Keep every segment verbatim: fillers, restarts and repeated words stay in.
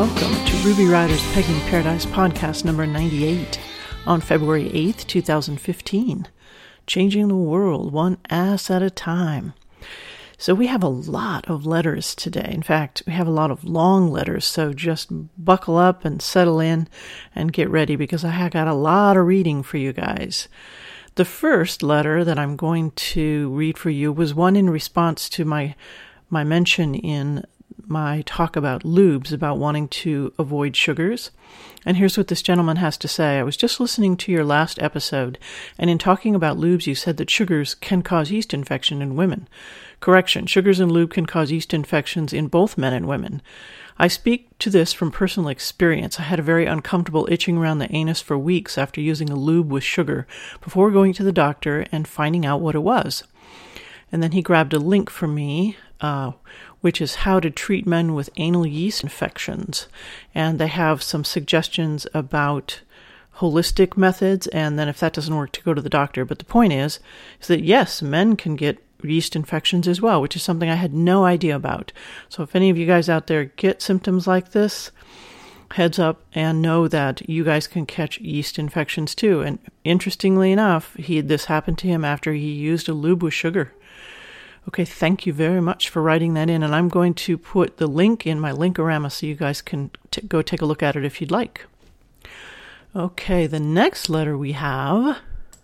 welcome to Ruby Rider's Pegging Paradise podcast number ninety-eight on February eighth, twenty fifteen. Changing the world one ass at a time. So we have a lot of letters today. In fact, we have a lot of long letters, so just buckle up and settle in and get ready because I got a lot of reading for you guys. The first letter that I'm going to read for you was one in response to my my mention in my talk about lubes, about wanting to avoid sugars. And here's what this gentleman has to say. I was just listening to your last episode, and in talking about lubes, you said that sugars can cause yeast infection in women. Correction, sugars and lube can cause yeast infections in both men and women. I speak to this from personal experience. I had a very uncomfortable itching around the anus for weeks after using a lube with sugar before going to the doctor and finding out what it was. And then he grabbed a link for me, uh, which is how to treat men with anal yeast infections. And they have some suggestions about holistic methods, and then if that doesn't work, to go to the doctor. But the point is, is that yes, men can get yeast infections as well, which is something I had no idea about. So if any of you guys out there get symptoms like this, heads up and know that you guys can catch yeast infections too. And interestingly enough, he this happened to him after he used a lube with sugar. Okay, thank you very much for writing that in, and I'm going to put the link in my Linkorama so you guys can t- go take a look at it if you'd like. Okay, the next letter we have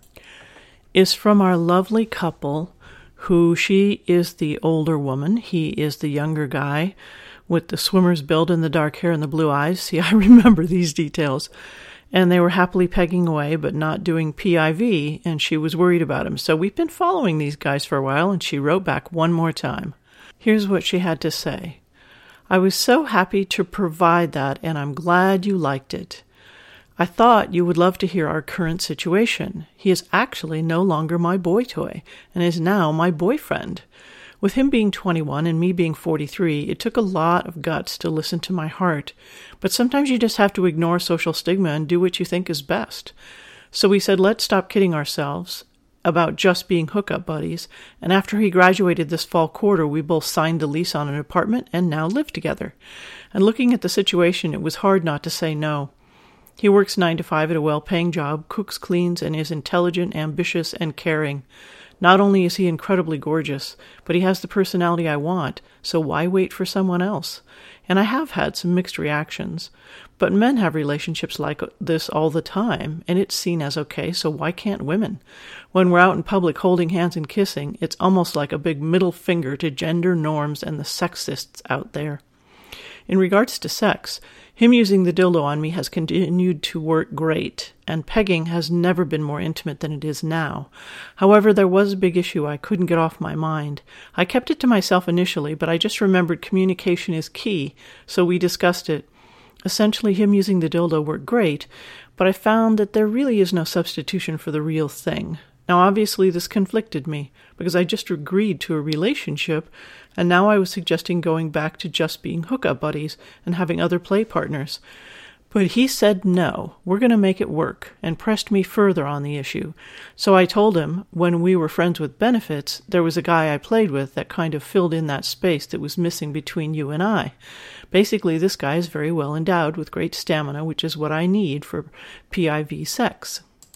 is from our lovely couple, who she is the older woman, he is the younger guy with the swimmer's build and the dark hair and the blue eyes. See, I remember these details. And they were happily pegging away, but not doing P I V, and she was worried about him. So we've been following these guys for a while, and she wrote back one more time. Here's what she had to say. I was so happy to provide that, and I'm glad you liked it. I thought you would love to hear our current situation. He is actually no longer my boy toy, and is now my boyfriend. With him being twenty-one and me being forty-three, it took a lot of guts to listen to my heart. But sometimes you just have to ignore social stigma and do what you think is best. So we said, let's stop kidding ourselves about just being hookup buddies. And after he graduated this fall quarter, we both signed the lease on an apartment and now live together. And looking at the situation, it was hard not to say no. He works nine to five at a well-paying job, cooks, cleans, and is intelligent, ambitious, and caring. Not only is he incredibly gorgeous, but he has the personality I want, so why wait for someone else? And I have had some mixed reactions. But men have relationships like this all the time, and it's seen as okay, so why can't women? When we're out in public holding hands and kissing, it's almost like a big middle finger to gender norms and the sexists out there. In regards to sex, him using the dildo on me has continued to work great, and pegging has never been more intimate than it is now. However, there was a big issue I couldn't get off my mind. I kept it to myself initially, but I just remembered communication is key, so we discussed it. Essentially, him using the dildo worked great, but I found that there really is no substitution for the real thing. Now, obviously, this conflicted me, because I just agreed to a relationship, and now I was suggesting going back to just being hookup buddies and having other play partners. But he said no, we're going to make it work, and pressed me further on the issue. So I told him, when we were friends with benefits, there was a guy I played with that kind of filled in that space that was missing between you and I. Basically, this guy is very well endowed with great stamina, which is what I need for P I V sex.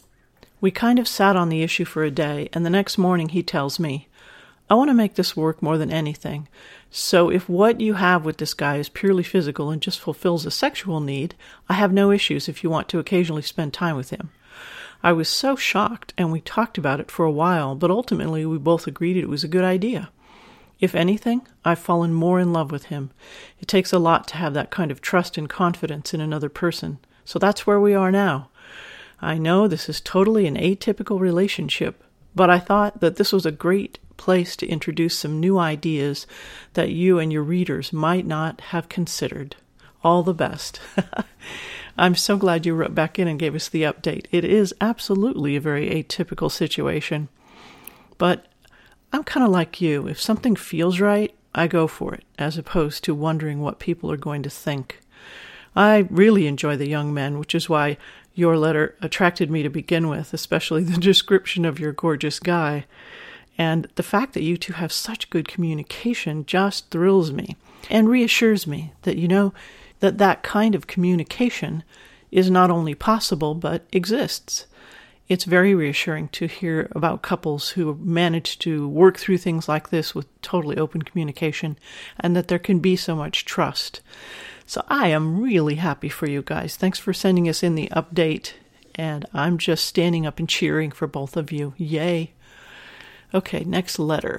We kind of sat on the issue for a day, and the next morning he tells me, I want to make this work more than anything. So if what you have with this guy is purely physical and just fulfills a sexual need, I have no issues if you want to occasionally spend time with him. I was so shocked, and we talked about it for a while, but ultimately we both agreed it was a good idea. If anything, I've fallen more in love with him. It takes a lot to have that kind of trust and confidence in another person. So that's where we are now. I know this is totally an atypical relationship, but I thought that this was a great place to introduce some new ideas that you and your readers might not have considered. All the best. I'm so glad you wrote back in and gave us the update. It is absolutely a very atypical situation. But I'm kind of like you. If something feels right, I go for it, as opposed to wondering what people are going to think. I really enjoy the young men, which is why your letter attracted me to begin with, especially the description of your gorgeous guy. And the fact that you two have such good communication just thrills me and reassures me that, you know, that that kind of communication is not only possible, but exists. It's very reassuring to hear about couples who have managed to work through things like this with totally open communication, and that there can be so much trust. So I am really happy for you guys. Thanks for sending us in the update, and I'm just standing up and cheering for both of you. Yay. Okay, next letter.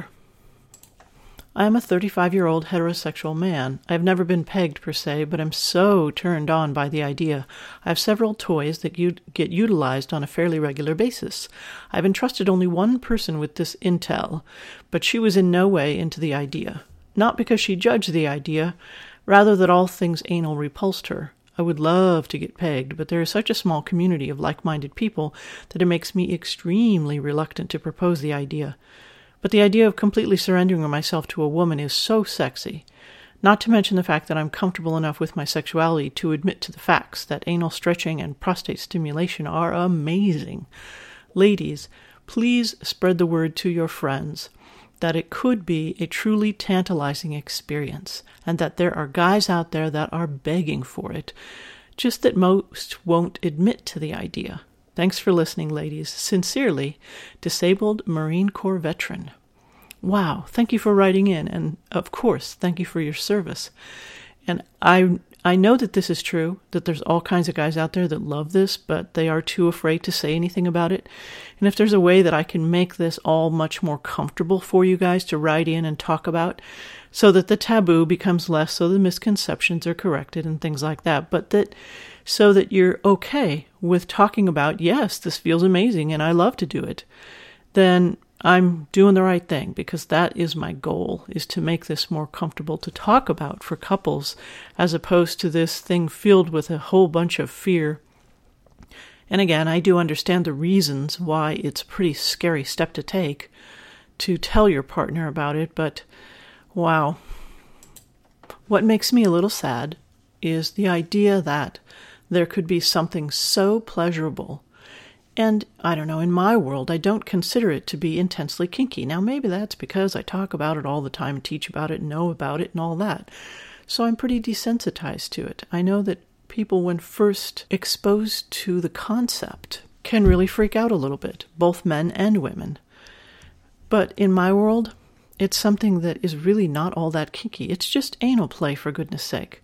I am a thirty-five-year-old heterosexual man. I have never been pegged per se, but I'm so turned on by the idea. I have several toys that u- get utilized on a fairly regular basis. I've entrusted only one person with this intel, but she was in no way into the idea. Not because she judged the idea, rather that all things anal repulsed her. I would love to get pegged, but there is such a small community of like-minded people that it makes me extremely reluctant to propose the idea. But the idea of completely surrendering myself to a woman is so sexy, not to mention the fact that I'm comfortable enough with my sexuality to admit to the facts that anal stretching and prostate stimulation are amazing. Ladies, please spread the word to your friends that it could be a truly tantalizing experience, and that there are guys out there that are begging for it, just that most won't admit to the idea. Thanks for listening, ladies. Sincerely, Disabled Marine Corps Veteran. Wow, thank you for writing in, and of course, thank you for your service. And I I know that this is true, that there's all kinds of guys out there that love this, but they are too afraid to say anything about it. And if there's a way that I can make this all much more comfortable for you guys to write in and talk about, so that the taboo becomes less, so the misconceptions are corrected and things like that, but that so that you're okay with talking about, yes, this feels amazing and I love to do it, then I'm doing the right thing, because that is my goal, is to make this more comfortable to talk about for couples, as opposed to this thing filled with a whole bunch of fear. And again, I do understand the reasons why it's a pretty scary step to take, to tell your partner about it, but wow. What makes me a little sad is the idea that there could be something so pleasurable. And, I don't know, in my world, I don't consider it to be intensely kinky. Now, maybe that's because I talk about it all the time and teach about it and know about it and all that. So I'm pretty desensitized to it. I know that people, when first exposed to the concept, can really freak out a little bit, both men and women. But in my world, it's something that is really not all that kinky. It's just anal play, for goodness sake.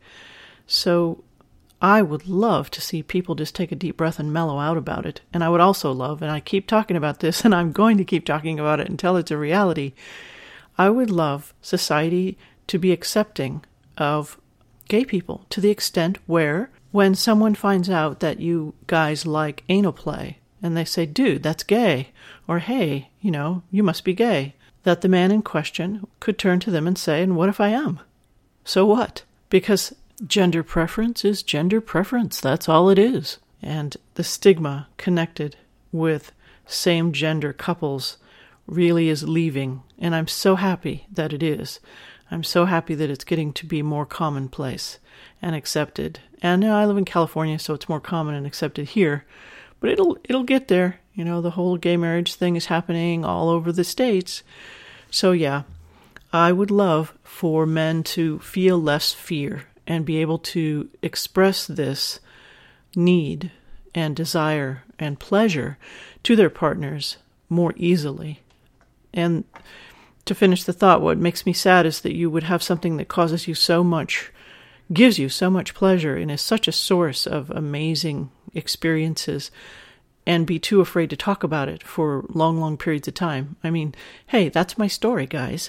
So I would love to see people just take a deep breath and mellow out about it. And I would also love, and I keep talking about this, and I'm going to keep talking about it until it's a reality, I would love society to be accepting of gay people to the extent where when someone finds out that you guys like anal play, and they say, dude, that's gay, or hey, you know, you must be gay, that the man in question could turn to them and say, and what if I am? So what? Because gender preference is gender preference. That's all it is. And the stigma connected with same-gender couples really is leaving. And I'm so happy that it is. I'm so happy that it's getting to be more commonplace and accepted. And you know, I live in California, so it's more common and accepted here. But it'll it'll get there. You know, the whole gay marriage thing is happening all over the States. So yeah, I would love for men to feel less fear and be able to express this need and desire and pleasure to their partners more easily. And to finish the thought, what makes me sad is that you would have something that causes you so much, gives you so much pleasure, and is such a source of amazing experiences, and be too afraid to talk about it for long, long periods of time. I mean, hey, that's my story, guys.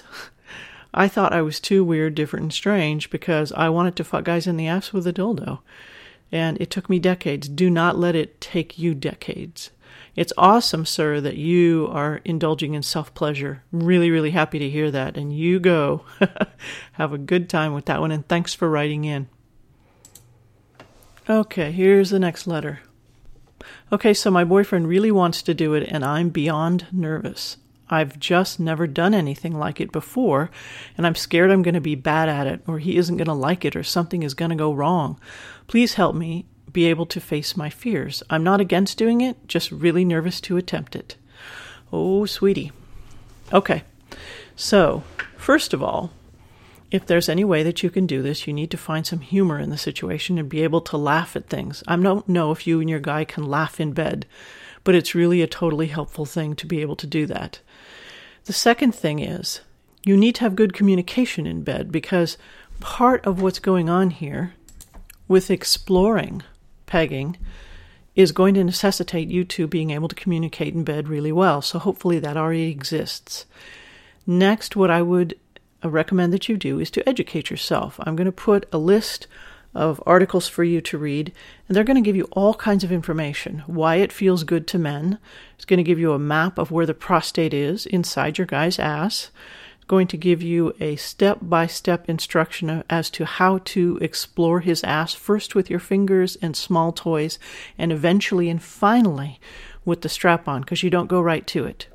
I thought I was too weird, different, and strange because I wanted to fuck guys in the ass with a dildo. And it took me decades. Do not let it take you decades. It's awesome, sir, that you are indulging in self-pleasure. Really, really happy to hear that. And you go. Have a good time with that one, and thanks for writing in. Okay, here's the next letter. Okay, so my boyfriend really wants to do it, and I'm beyond nervous. I've just never done anything like it before, and I'm scared I'm going to be bad at it, or he isn't going to like it, or something is going to go wrong. Please help me be able to face my fears. I'm not against doing it, just really nervous to attempt it. Oh, sweetie. Okay, so first of all, if there's any way that you can do this, you need to find some humor in the situation and be able to laugh at things. I don't know if you and your guy can laugh in bed, but it's really a totally helpful thing to be able to do that. The second thing is you need to have good communication in bed, because part of what's going on here with exploring pegging is going to necessitate you two being able to communicate in bed really well. So hopefully that already exists. Next, what I would recommend that you do is to educate yourself. I'm going to put a list of articles for you to read, and they're going to give you all kinds of information. Why it feels good to men. It's going to give you a map of where the prostate is inside your guy's ass. It's going to give you a step-by-step instruction as to how to explore his ass, first with your fingers and small toys, and eventually and finally with the strap-on, because you don't go right to it.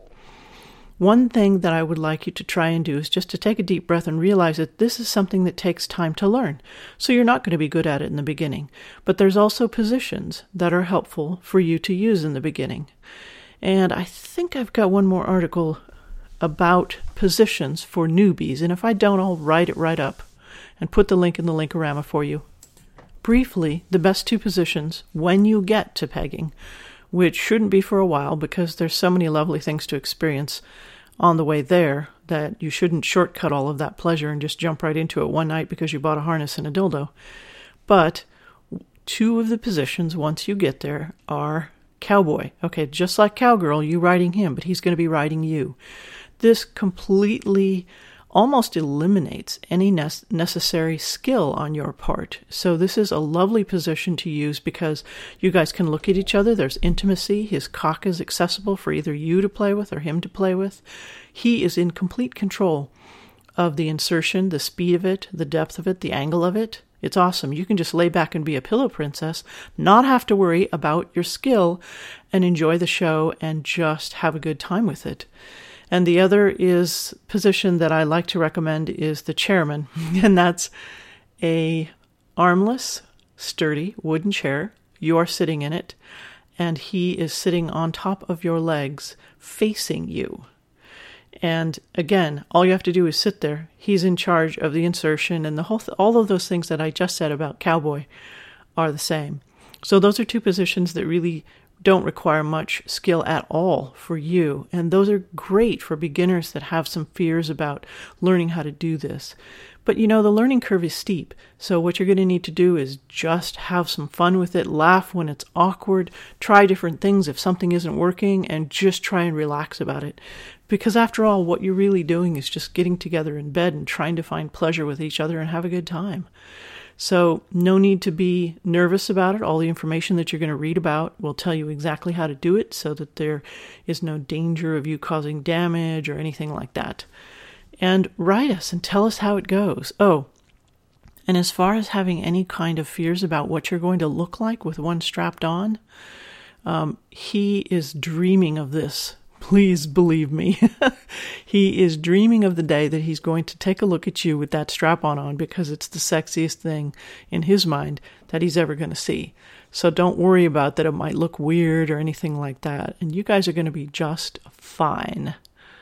One thing that I would like you to try and do is just to take a deep breath and realize that this is something that takes time to learn. So you're not going to be good at it in the beginning. But there's also positions that are helpful for you to use in the beginning. And I think I've got one more article about positions for newbies. And if I don't, I'll write it right up and put the link in the Linkorama for you. Briefly, the best two positions when you get to pegging, which shouldn't be for a while because there's so many lovely things to experience on the way there that you shouldn't shortcut all of that pleasure and just jump right into it one night because you bought a harness and a dildo. But two of the positions, once you get there, are cowboy. Okay, just like cowgirl, you riding him, but he's going to be riding you. This completely almost eliminates any ne- necessary skill on your part. So this is a lovely position to use because you guys can look at each other. There's intimacy. His cock is accessible for either you to play with or him to play with. He is in complete control of the insertion, the speed of it, the depth of it, the angle of it. It's awesome. You can just lay back and be a pillow princess, not have to worry about your skill, and enjoy the show and just have a good time with it. And the other is position that I like to recommend is the chairman. And that's a armless, sturdy wooden chair. You are sitting in it, and he is sitting on top of your legs facing you. And again, all you have to do is sit there. He's in charge of the insertion, and the whole th- all of those things that I just said about cowboy are the same. So those are two positions that really don't require much skill at all for you. And those are great for beginners that have some fears about learning how to do this. But you know, the learning curve is steep. So what you're going to need to do is just have some fun with it, laugh when it's awkward, try different things if something isn't working, and just try and relax about it. Because after all, what you're really doing is just getting together in bed and trying to find pleasure with each other and have a good time. So no need to be nervous about it. All the information that you're going to read about will tell you exactly how to do it so that there is no danger of you causing damage or anything like that. And write us and tell us how it goes. Oh, and as far as having any kind of fears about what you're going to look like with one strapped on, um, he is dreaming of this. Please believe me. He is dreaming of the day that he's going to take a look at you with that strap-on on because it's the sexiest thing in his mind that he's ever going to see. So don't worry about that it might look weird or anything like that. And you guys are going to be just fine.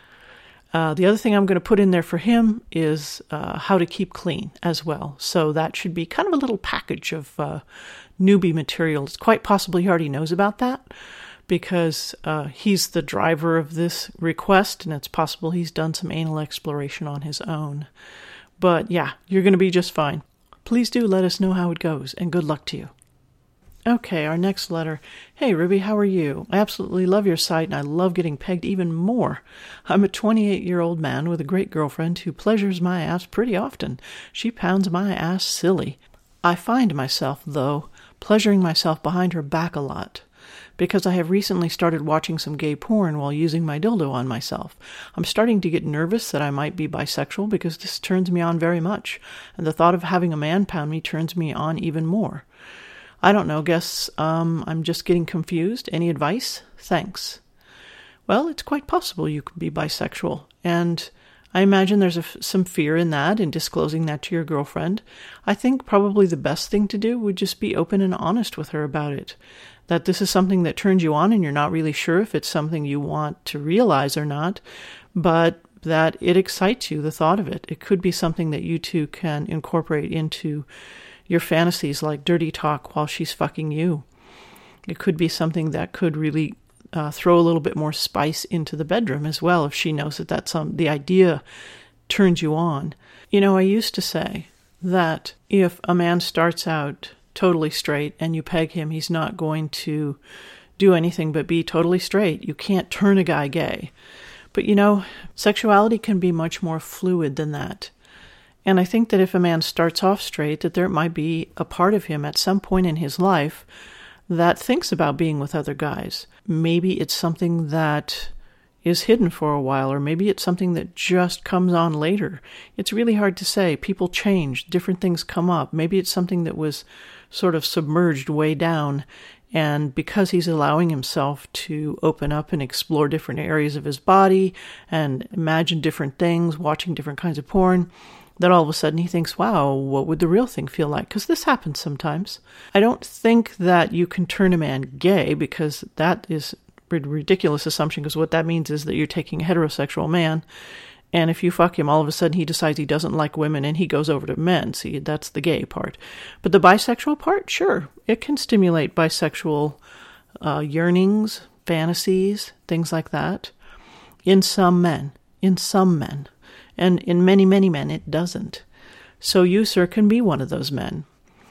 Uh, the other thing I'm going to put in there for him is uh, how to keep clean as well. So that should be kind of a little package of uh, newbie material. It's quite possible he already knows about that, because uh, he's the driver of this request, and it's possible he's done some anal exploration on his own. But yeah, you're going to be just fine. Please do let us know how it goes, and good luck to you. Okay, our next letter. Hey, Ruby, how are you? I absolutely love your site, and I love getting pegged even more. I'm a twenty-eight-year-old man with a great girlfriend who pleasures my ass pretty often. She pounds my ass silly. I find myself, though, pleasuring myself behind her back a lot, because I have recently started watching some gay porn while using my dildo on myself. I'm starting to get nervous that I might be bisexual because this turns me on very much, and the thought of having a man pound me turns me on even more. I don't know, guess um, I'm just getting confused. Any advice? Thanks. Well, it's quite possible you could be bisexual, and I imagine there's a, some fear in that, in disclosing that to your girlfriend. I think probably the best thing to do would just be open and honest with her about it. That this is something that turns you on and you're not really sure if it's something you want to realize or not. But that it excites you, the thought of it. It could be something that you two can incorporate into your fantasies, like dirty talk while she's fucking you. It could be something that could really uh, throw a little bit more spice into the bedroom as well, if she knows that that's some, the idea turns you on. You know, I used to say that if a man starts out totally straight and you peg him, he's not going to do anything but be totally straight. You can't turn a guy gay. But you know, sexuality can be much more fluid than that. And I think that if a man starts off straight, that there might be a part of him at some point in his life that thinks about being with other guys. Maybe it's something that is hidden for a while, or maybe it's something that just comes on later. It's really hard to say. People change. Different things come up. Maybe it's something that was sort of submerged way down, and because he's allowing himself to open up and explore different areas of his body and imagine different things, watching different kinds of porn, that all of a sudden he thinks, wow, what would the real thing feel like? Because this happens sometimes. I don't think that you can turn a man gay, because that is a ridiculous assumption, because what that means is that you're taking a heterosexual man, and if you fuck him, all of a sudden he decides he doesn't like women and he goes over to men. See, that's the gay part. But the bisexual part, sure, it can stimulate bisexual uh, yearnings, fantasies, things like that. In some men, in some men. And in many, many men, it doesn't. So you, sir, can be one of those men.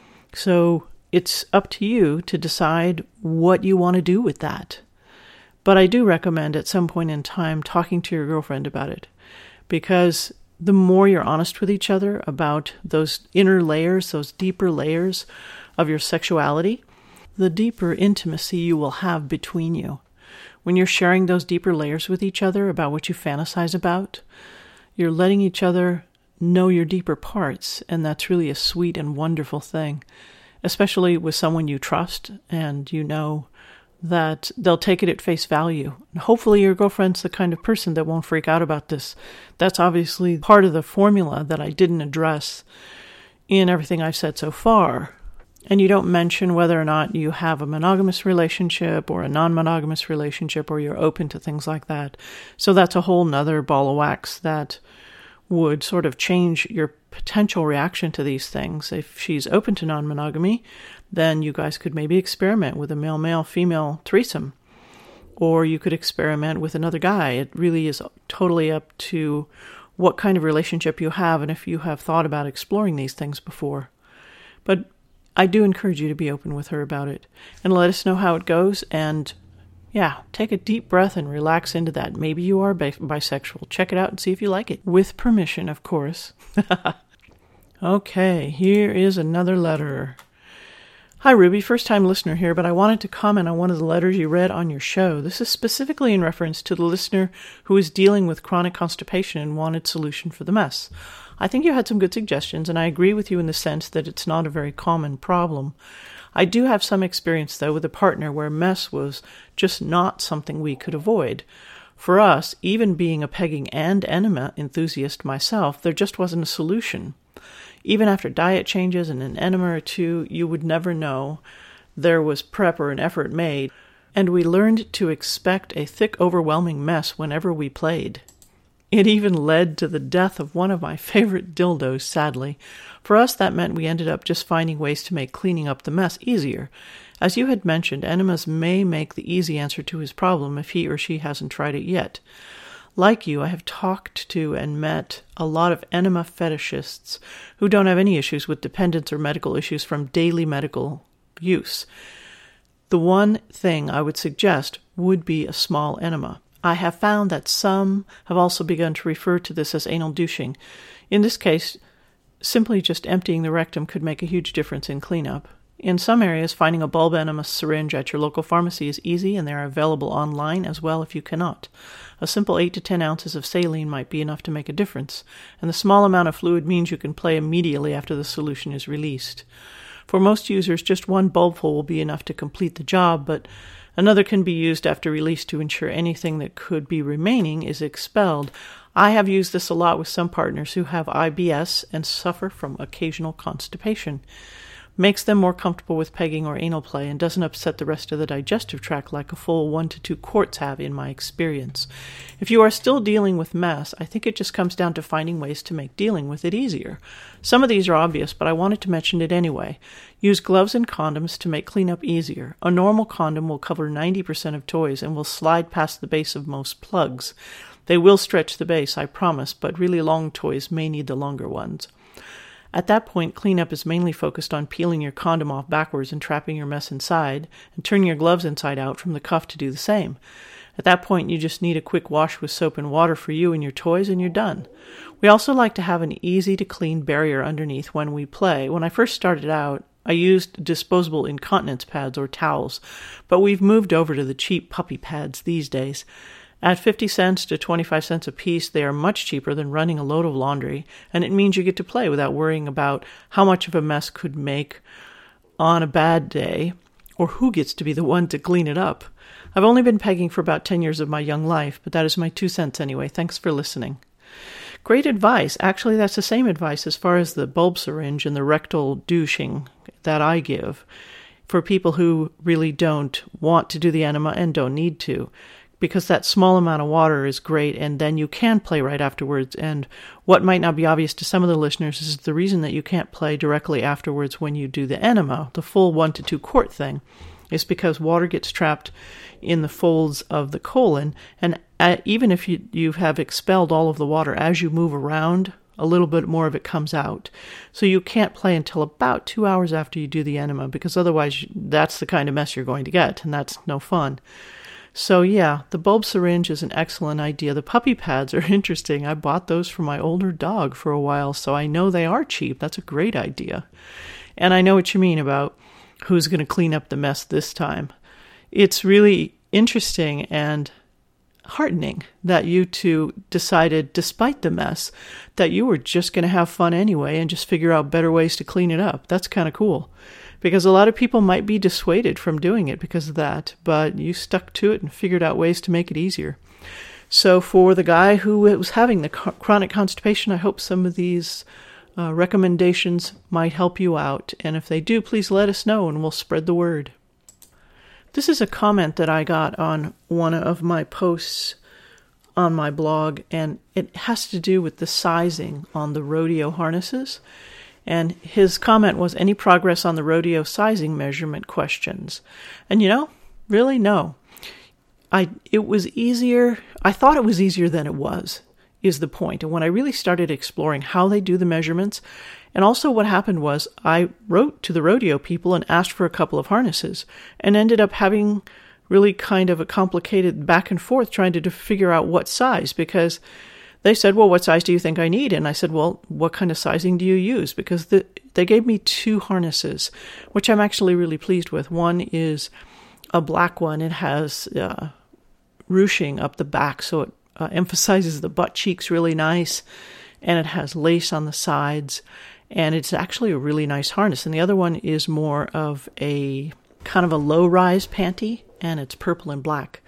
So it's up to you to decide what you want to do with that. But I do recommend at some point in time talking to your girlfriend about it. Because the more you're honest with each other about those inner layers, those deeper layers of your sexuality, the deeper intimacy you will have between you. When you're sharing those deeper layers with each other about what you fantasize about, you're letting each other know your deeper parts, and that's really a sweet and wonderful thing, especially with someone you trust and you know that they'll take it at face value. And hopefully your girlfriend's the kind of person that won't freak out about this. That's obviously part of the formula that I didn't address in everything I've said so far. And you don't mention whether or not you have a monogamous relationship or a non-monogamous relationship, or you're open to things like that. So that's a whole nother ball of wax that would sort of change your potential reaction to these things. If she's open to non-monogamy, then you guys could maybe experiment with a male-male, female threesome. Or you could experiment with another guy. It really is totally up to what kind of relationship you have and if you have thought about exploring these things before. But I do encourage you to be open with her about it. And let us know how it goes. And yeah, take a deep breath and relax into that. Maybe you are bi- bisexual. Check it out and see if you like it. With permission, of course. Okay, here is another letter. Hi, Ruby. First-time listener here, but I wanted to comment on one of the letters you read on your show. This is specifically in reference to the listener who is dealing with chronic constipation and wanted solution for the mess. I think you had some good suggestions, and I agree with you in the sense that it's not a very common problem. I do have some experience, though, with a partner where mess was just not something we could avoid. For us, even being a pegging and enema enthusiast myself, there just wasn't a solution. Even after diet changes and an enema or two, you would never know there was prep or an effort made, and we learned to expect a thick, overwhelming mess whenever we played. It even led to the death of one of my favorite dildos, sadly. For us, that meant we ended up just finding ways to make cleaning up the mess easier. As you had mentioned, enemas may make the easy answer to his problem if he or she hasn't tried it yet. Like you, I have talked to and met a lot of enema fetishists who don't have any issues with dependence or medical issues from daily medical use. The one thing I would suggest would be a small enema. I have found that some have also begun to refer to this as anal douching. In this case, simply just emptying the rectum could make a huge difference in cleanup. In some areas, finding a bulb enema syringe at your local pharmacy is easy, and they are available online as well if you cannot. A simple eight to ten ounces of saline might be enough to make a difference, and the small amount of fluid means you can play immediately after the solution is released. For most users, just one bulbful will be enough to complete the job, but another can be used after release to ensure anything that could be remaining is expelled. I have used this a lot with some partners who have I B S and suffer from occasional constipation. makes them more comfortable with pegging or anal play, and doesn't upset the rest of the digestive tract like a full one to two quarts have in my experience. If you are still dealing with mess, I think it just comes down to finding ways to make dealing with it easier. Some of these are obvious, but I wanted to mention it anyway. Use gloves and condoms to make cleanup easier. A normal condom will cover ninety percent of toys and will slide past the base of most plugs. They will stretch the base, I promise, but really long toys may need the longer ones. At that point, cleanup is mainly focused on peeling your condom off backwards and trapping your mess inside, and turning your gloves inside out from the cuff to do the same. At that point, you just need a quick wash with soap and water for you and your toys, and you're done. We also like to have an easy-to-clean barrier underneath when we play. When I first started out, I used disposable incontinence pads or towels, but we've moved over to the cheap puppy pads these days. At fifty cents to twenty-five cents a piece, they are much cheaper than running a load of laundry, and it means you get to play without worrying about how much of a mess could make on a bad day, or who gets to be the one to clean it up. I've only been pegging for about ten years of my young life, but that is my two cents anyway. Thanks for listening. Great advice. Actually, that's the same advice as far as the bulb syringe and the rectal douching that I give for people who really don't want to do the enema and don't need to, because that small amount of water is great, and then you can play right afterwards. And what might not be obvious to some of the listeners is the reason that you can't play directly afterwards when you do the enema, the full one to two quart thing, is because water gets trapped in the folds of the colon, and uh, even if you, you have expelled all of the water, as you move around, a little bit more of it comes out. So you can't play until about two hours after you do the enema, because otherwise that's the kind of mess you're going to get, and that's no fun. So yeah, the bulb syringe is an excellent idea. The puppy pads are interesting. I bought those for my older dog for a while, so I know they are cheap. That's a great idea. And I know what you mean about who's going to clean up the mess this time. It's really interesting and heartening that you two decided, despite the mess, that you were just going to have fun anyway and just figure out better ways to clean it up. That's kind of cool. Because a lot of people might be dissuaded from doing it because of that, but you stuck to it and figured out ways to make it easier. So for the guy who was having the chronic constipation, I hope some of these uh, recommendations might help you out. And if they do, please let us know and we'll spread the word. This is a comment that I got on one of my posts on my blog, and it has to do with the sizing on the rodeo harnesses. And his comment was, any progress on the rodeo sizing measurement questions? And you know, really, no. I it was easier, I thought it was easier than it was, is the point. And when I really started exploring how they do the measurements, and also what happened was, I wrote to the rodeo people and asked for a couple of harnesses, and ended up having really kind of a complicated back and forth trying to figure out what size, because they said, well, what size do you think I need? And I said, well, what kind of sizing do you use? Because the, they gave me two harnesses, which I'm actually really pleased with. One is a black one. It has uh, ruching up the back, so it uh, emphasizes the butt cheeks really nice, and it has lace on the sides, and it's actually a really nice harness. And the other one is more of a kind of a low-rise panty, and it's purple and black.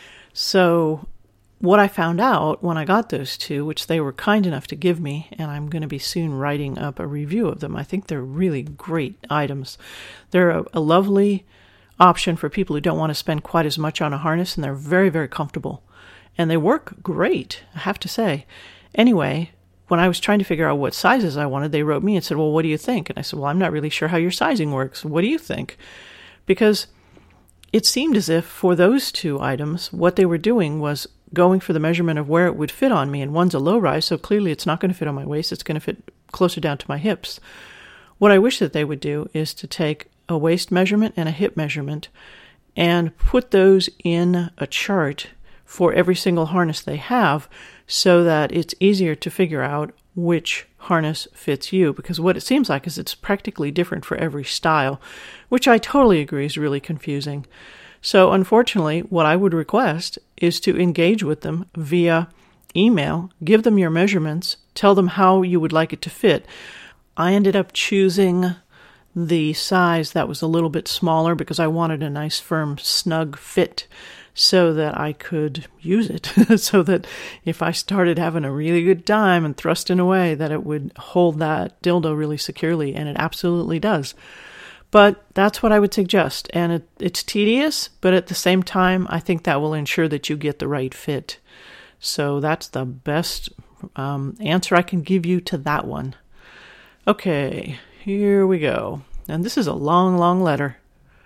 So what I found out when I got those two, which they were kind enough to give me, and I'm going to be soon writing up a review of them. I think they're really great items. They're a, a lovely option for people who don't want to spend quite as much on a harness, and they're very, very comfortable. And they work great, I have to say. Anyway, when I was trying to figure out what sizes I wanted, they wrote me and said, well, what do you think? And I said, well, I'm not really sure how your sizing works. What do you think? Because it seemed as if for those two items, what they were doing was going for the measurement of where it would fit on me. And one's a low rise, so clearly it's not going to fit on my waist. It's going to fit closer down to my hips. What I wish that they would do is to take a waist measurement and a hip measurement and put those in a chart for every single harness they have, so that it's easier to figure out which harness fits you. Because what it seems like is it's practically different for every style, which I totally agree is really confusing. So unfortunately, what I would request is to engage with them via email, give them your measurements, tell them how you would like it to fit. I ended up choosing the size that was a little bit smaller because I wanted a nice, firm, snug fit so that I could use it, so that if I started having a really good time and thrusting away, that it would hold that dildo really securely, and it absolutely does. But that's what I would suggest. And it, it's tedious, but at the same time, I think that will ensure that you get the right fit. So that's the best um, answer I can give you to that one. Okay, here we go. And this is a long, long letter.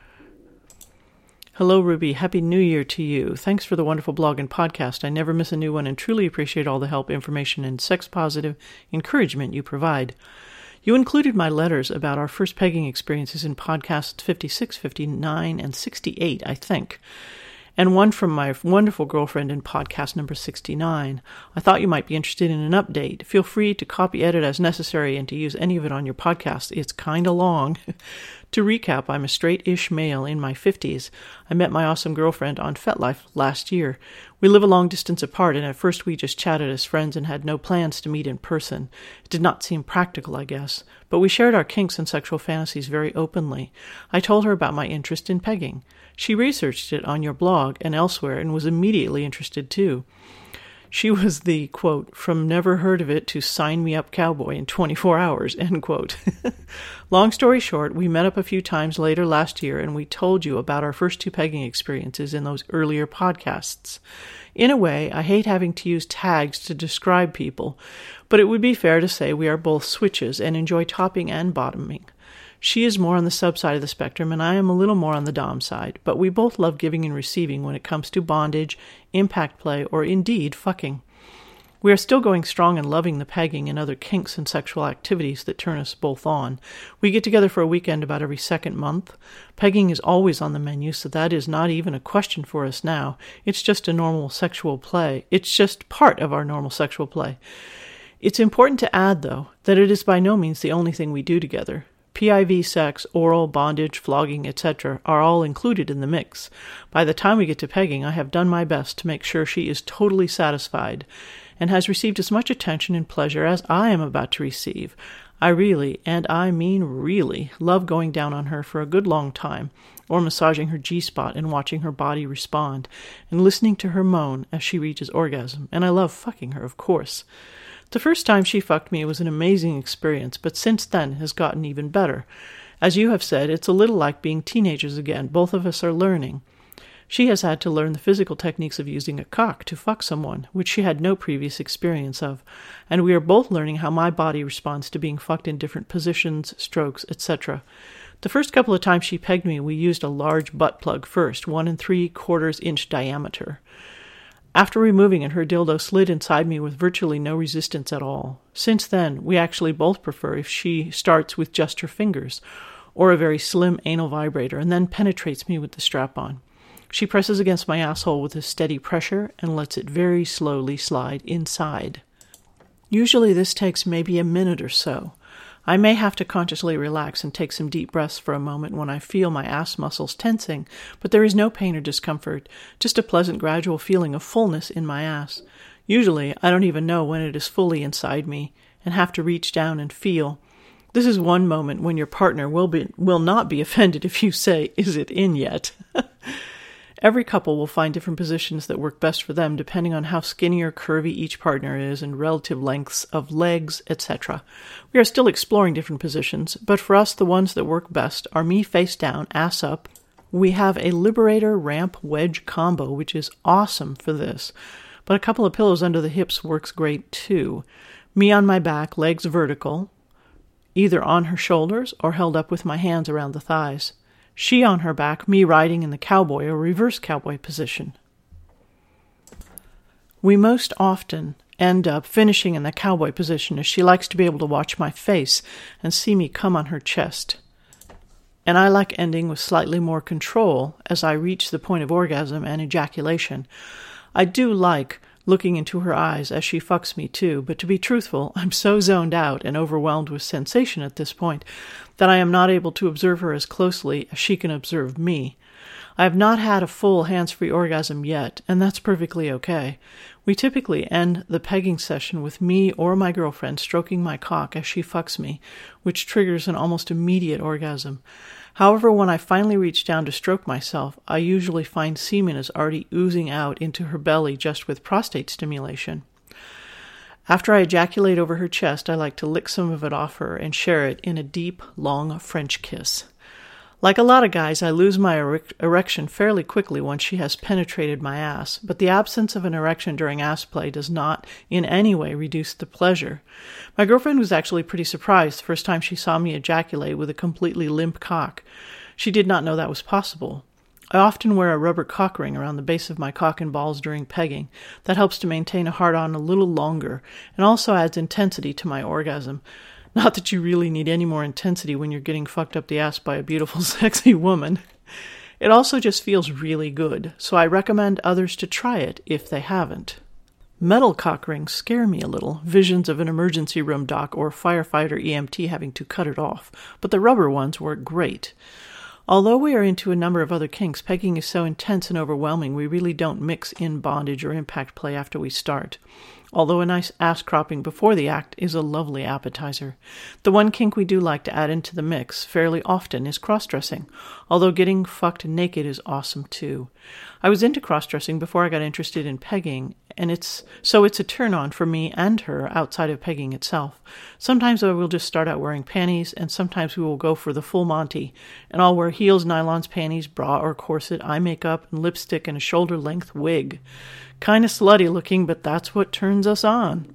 Hello, Ruby. Happy New Year to you. Thanks for the wonderful blog and podcast. I never miss a new one and truly appreciate all the help, information, and sex-positive encouragement you provide. You included my letters about our first pegging experiences in podcasts fifty-six, fifty-nine, and sixty-eight, I think, and one from my wonderful girlfriend in podcast number sixty-nine. I thought you might be interested in an update. Feel free to copy edit as necessary and to use any of it on your podcast. It's kind of long. To recap, I'm a straight-ish male in my fifties. I met my awesome girlfriend on FetLife last year. We live a long distance apart, and at first we just chatted as friends and had no plans to meet in person. It did not seem practical, I guess. But we shared our kinks and sexual fantasies very openly. I told her about my interest in pegging. She researched it on your blog and elsewhere and was immediately interested too. She was the, quote, from never heard of it to sign me up cowboy in twenty-four hours, end quote. Long story short, we met up a few times later last year and we told you about our first two pegging experiences in those earlier podcasts. In a way, I hate having to use tags to describe people, but it would be fair to say we are both switches and enjoy topping and bottoming. She is more on the sub side of the spectrum, and I am a little more on the dom side, but we both love giving and receiving when it comes to bondage, impact play, or indeed fucking. We are still going strong and loving the pegging and other kinks and sexual activities that turn us both on. We get together for a weekend about every second month. Pegging is always on the menu, so that is not even a question for us now. It's just a normal sexual play. It's just part of our normal sexual play. It's important to add, though, that it is by no means the only thing we do together. P I V sex, oral, bondage, flogging, et cetera are all included in the mix. By the time we get to pegging, I have done my best to make sure she is totally satisfied and has received as much attention and pleasure as I am about to receive. I really, and I mean really, love going down on her for a good long time, or massaging her G-spot and watching her body respond, and listening to her moan as she reaches orgasm, and I love fucking her, of course. The first time she fucked me was an amazing experience, but since then has gotten even better. As you have said, it's a little like being teenagers again. Both of us are learning. She has had to learn the physical techniques of using a cock to fuck someone, which she had no previous experience of, and we are both learning how my body responds to being fucked in different positions, strokes, et cetera. The first couple of times she pegged me, we used a large butt plug first, one and three quarters inch diameter. After removing it, her dildo slid inside me with virtually no resistance at all. Since then, we actually both prefer if she starts with just her fingers, or a very slim anal vibrator, and then penetrates me with the strap-on. She presses against my asshole with a steady pressure and lets it very slowly slide inside. Usually this takes maybe a minute or so. I may have to consciously relax and take some deep breaths for a moment when I feel my ass muscles tensing, but there is no pain or discomfort, just a pleasant gradual feeling of fullness in my ass. Usually, I don't even know when it is fully inside me, and have to reach down and feel. This is one moment when your partner will be will not be offended if you say, "Is it in yet?" Every couple will find different positions that work best for them depending on how skinny or curvy each partner is and relative lengths of legs, et cetera. We are still exploring different positions, but for us the ones that work best are me face down, ass up. We have a Liberator ramp wedge combo, which is awesome for this, but a couple of pillows under the hips works great too. Me on my back, legs vertical, either on her shoulders or held up with my hands around the thighs. She on her back, me riding in the cowboy or reverse cowboy position. We most often end up finishing in the cowboy position as she likes to be able to watch my face and see me come on her chest. And I like ending with slightly more control as I reach the point of orgasm and ejaculation. I do like looking into her eyes as she fucks me too, but to be truthful, I'm so zoned out and overwhelmed with sensation at this point that I am not able to observe her as closely as she can observe me. I have not had a full hands-free orgasm yet, and that's perfectly okay. We typically end the pegging session with me or my girlfriend stroking my cock as she fucks me, which triggers an almost immediate orgasm. However, when I finally reach down to stroke myself, I usually find semen is already oozing out into her belly just with prostate stimulation. After I ejaculate over her chest, I like to lick some of it off her and share it in a deep, long French kiss. Like a lot of guys, I lose my erec- erection fairly quickly once she has penetrated my ass, but the absence of an erection during ass play does not in any way reduce the pleasure. My girlfriend was actually pretty surprised the first time she saw me ejaculate with a completely limp cock. She did not know that was possible. I often wear a rubber cock ring around the base of my cock and balls during pegging. That helps to maintain a hard-on a little longer and also adds intensity to my orgasm. Not that you really need any more intensity when you're getting fucked up the ass by a beautiful, sexy woman. It also just feels really good, so I recommend others to try it if they haven't. Metal cock rings scare me a little, visions of an emergency room doc or firefighter E M T having to cut it off, but the rubber ones work great. Although we are into a number of other kinks, pegging is so intense and overwhelming we really don't mix in bondage or impact play after we start. Although a nice ass cropping before the act is a lovely appetizer. The one kink we do like to add into the mix fairly often is cross-dressing, although getting fucked naked is awesome too. I was into cross-dressing before I got interested in pegging, and it's so it's a turn-on for me and her outside of pegging itself. Sometimes I will just start out wearing panties, and sometimes we will go for the full Monty, and I'll wear heels, nylons, panties, bra or corset, eye makeup, and lipstick, and a shoulder-length wig. Kind of slutty looking, but that's what turns us on.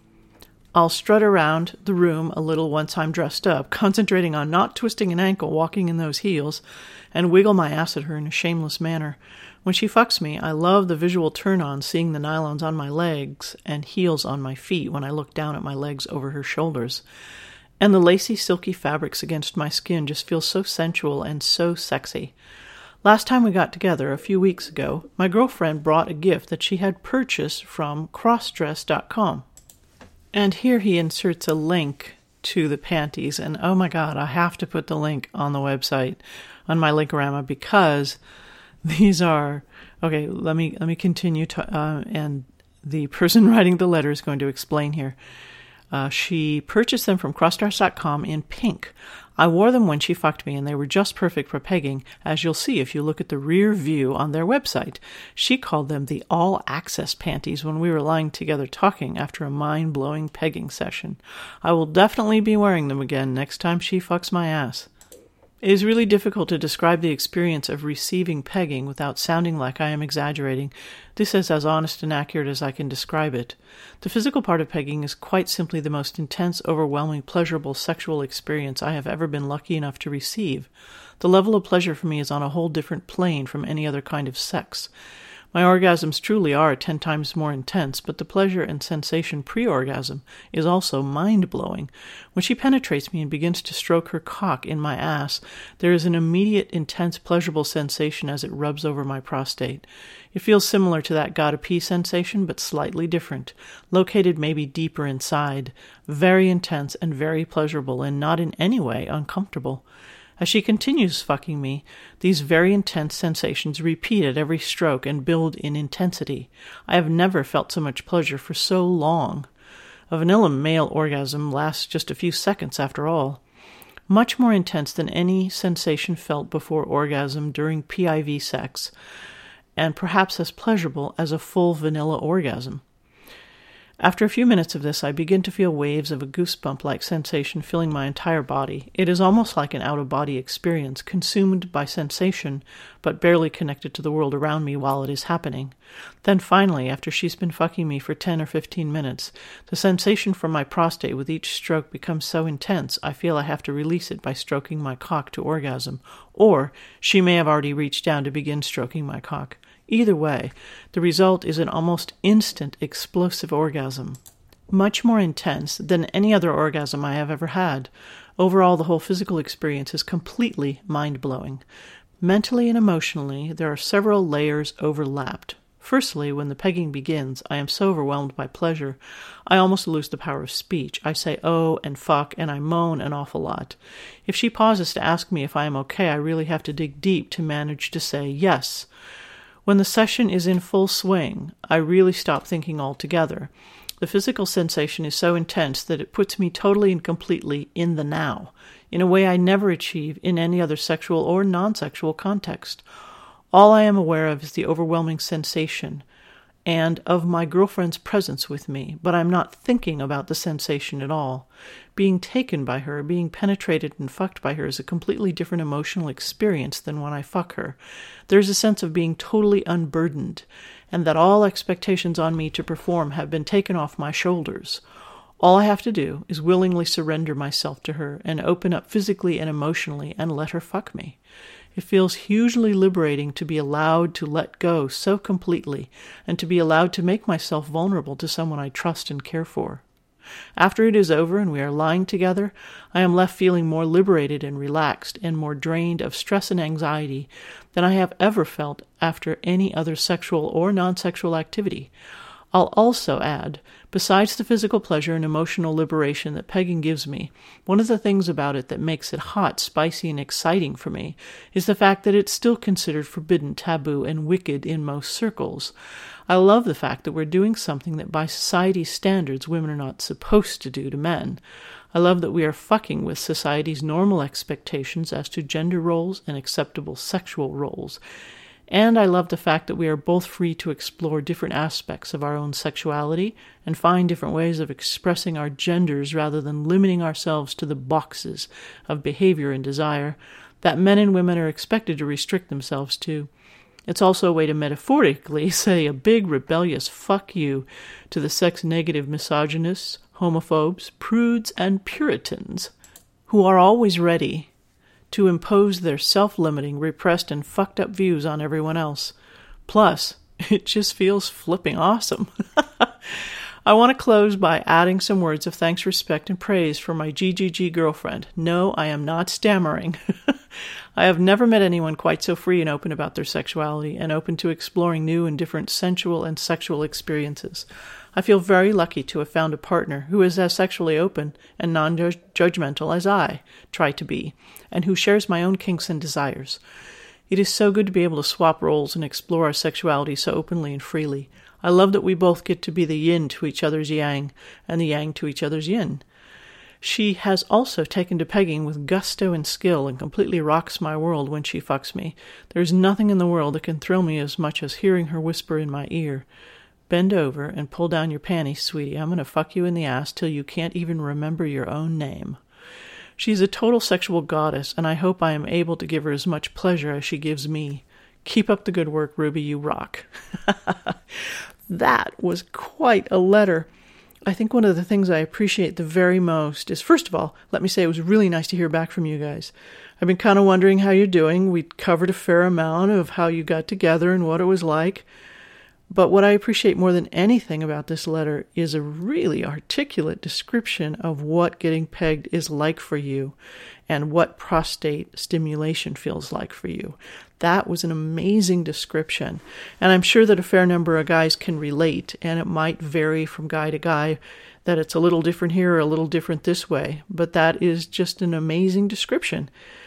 I'll strut around the room a little once I'm dressed up, concentrating on not twisting an ankle walking in those heels, and wiggle my ass at her in a shameless manner. When she fucks me, I love the visual turn-on seeing the nylons on my legs and heels on my feet when I look down at my legs over her shoulders. And the lacy, silky fabrics against my skin just feel so sensual and so sexy. Last time we got together, a few weeks ago, my girlfriend brought a gift that she had purchased from crossdress dot com. And here he inserts a link to the panties. And oh my God, I have to put the link on the website, on my Linkorama, because these are... Okay, let me let me continue. To, uh, and the person writing the letter is going to explain here. Uh, she purchased them from crossdress dot com in pink. I wore them when she fucked me, and they were just perfect for pegging, as you'll see if you look at the rear view on their website. She called them the all-access panties when we were lying together talking after a mind-blowing pegging session. I will definitely be wearing them again next time she fucks my ass. It is really difficult to describe the experience of receiving pegging without sounding like I am exaggerating. This is as honest and accurate as I can describe it. The physical part of pegging is quite simply the most intense, overwhelming, pleasurable sexual experience I have ever been lucky enough to receive. The level of pleasure for me is on a whole different plane from any other kind of sex. My orgasms truly are ten times more intense, but the pleasure and sensation pre-orgasm is also mind-blowing. When she penetrates me and begins to stroke her cock in my ass, there is an immediate, intense, pleasurable sensation as it rubs over my prostate. It feels similar to that gotta pee sensation, but slightly different, located maybe deeper inside, very intense and very pleasurable, and not in any way uncomfortable. As she continues fucking me, these very intense sensations repeat at every stroke and build in intensity. I have never felt so much pleasure for so long. A vanilla male orgasm lasts just a few seconds after all. Much more intense than any sensation felt before orgasm during P I V sex, and perhaps as pleasurable as a full vanilla orgasm. After a few minutes of this, I begin to feel waves of a goosebump-like sensation filling my entire body. It is almost like an out-of-body experience, consumed by sensation, but barely connected to the world around me while it is happening. Then finally, after she's been fucking me for ten or fifteen minutes, the sensation from my prostate with each stroke becomes so intense, I feel I have to release it by stroking my cock to orgasm. Or she may have already reached down to begin stroking my cock. Either way, the result is an almost instant explosive orgasm, much more intense than any other orgasm I have ever had. Overall, the whole physical experience is completely mind-blowing. Mentally and emotionally, there are several layers overlapped. Firstly, when the pegging begins, I am so overwhelmed by pleasure, I almost lose the power of speech. I say oh and fuck, and I moan an awful lot. If she pauses to ask me if I am okay, I really have to dig deep to manage to say yes. When the session is in full swing, I really stop thinking altogether. The physical sensation is so intense that it puts me totally and completely in the now, in a way I never achieve in any other sexual or non-sexual context. All I am aware of is the overwhelming sensation, and of my girlfriend's presence with me, but I'm not thinking about the sensation at all. Being taken by her, being penetrated and fucked by her is a completely different emotional experience than when I fuck her. There's a sense of being totally unburdened, and that all expectations on me to perform have been taken off my shoulders. All I have to do is willingly surrender myself to her and open up physically and emotionally and let her fuck me. It feels hugely liberating to be allowed to let go so completely and to be allowed to make myself vulnerable to someone I trust and care for. After it is over and we are lying together, I am left feeling more liberated and relaxed and more drained of stress and anxiety than I have ever felt after any other sexual or non-sexual activity. I'll also add, besides the physical pleasure and emotional liberation that pegging gives me, one of the things about it that makes it hot, spicy, and exciting for me is the fact that it's still considered forbidden, taboo, and wicked in most circles. I love the fact that we're doing something that by society's standards women are not supposed to do to men. I love that we are fucking with society's normal expectations as to gender roles and acceptable sexual roles. And I love the fact that we are both free to explore different aspects of our own sexuality and find different ways of expressing our genders rather than limiting ourselves to the boxes of behavior and desire that men and women are expected to restrict themselves to. It's also a way to metaphorically say a big rebellious fuck you to the sex-negative misogynists, homophobes, prudes, and Puritans who are always ready to impose their self-limiting, repressed, and fucked-up views on everyone else. Plus, it just feels flipping awesome. I want to close by adding some words of thanks, respect, and praise for my G G G girlfriend. No, I am not stammering. I have never met anyone quite so free and open about their sexuality and open to exploring new and different sensual and sexual experiences. I feel very lucky to have found a partner who is as sexually open and non-judgmental as I try to be, and who shares my own kinks and desires. It is so good to be able to swap roles and explore our sexuality so openly and freely. I love that we both get to be the yin to each other's yang, and the yang to each other's yin. She has also taken to pegging with gusto and skill and completely rocks my world when she fucks me. There's nothing in the world that can thrill me as much as hearing her whisper in my ear, "Bend over and pull down your panties, sweetie. I'm going to fuck you in the ass till you can't even remember your own name." She's a total sexual goddess, and I hope I am able to give her as much pleasure as she gives me. Keep up the good work, Ruby. You rock. That was quite a letter. I think one of the things I appreciate the very most is, first of all, let me say it was really nice to hear back from you guys. I've been kind of wondering how you're doing. We covered a fair amount of how you got together and what it was like. But what I appreciate more than anything about this letter is a really articulate description of what getting pegged is like for you and what prostate stimulation feels like for you. That was an amazing description. And I'm sure that a fair number of guys can relate, and it might vary from guy to guy, that it's a little different here or a little different this way. But that is just an amazing description.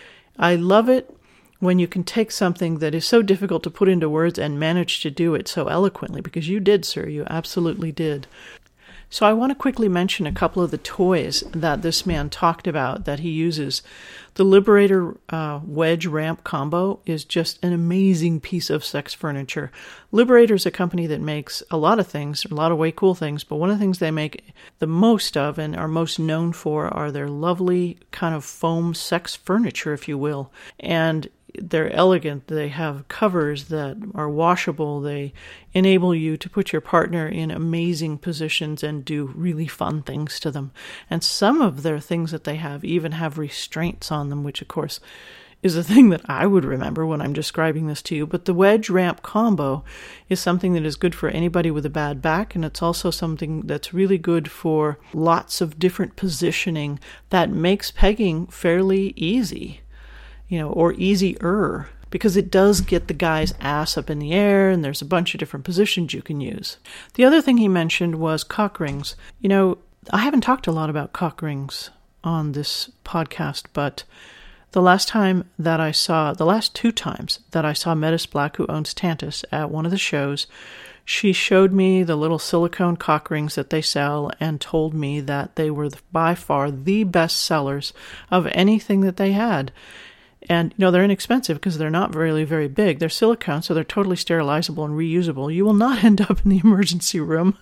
I love it when you can take something that is so difficult to put into words and manage to do it so eloquently, because you did, sir. You absolutely did. So I want to quickly mention a couple of the toys that this man talked about that he uses. The Liberator uh, Wedge Ramp Combo is just an amazing piece of sex furniture. Liberator is a company that makes a lot of things, a lot of way cool things, but one of the things they make the most of and are most known for are their lovely kind of foam sex furniture, if you will. And they're elegant. They have covers that are washable. They enable you to put your partner in amazing positions and do really fun things to them. And some of their things that they have even have restraints on them, which of course is a thing that I would remember when I'm describing this to you. But the Wedge Ramp Combo is something that is good for anybody with a bad back, and it's also something that's really good for lots of different positioning that makes pegging fairly easy. You know, or easier, because it does get the guy's ass up in the air, and there's a bunch of different positions you can use. The other thing he mentioned was cock rings. You know, I haven't talked a lot about cock rings on this podcast, but the last time that I saw, the last two times that I saw Metis Black, who owns Tantus, at one of the shows, she showed me the little silicone cock rings that they sell and told me that they were by far the best sellers of anything that they had. And, you know, they're inexpensive because they're not really very big. They're silicone, so they're totally sterilizable and reusable. You will not end up in the emergency room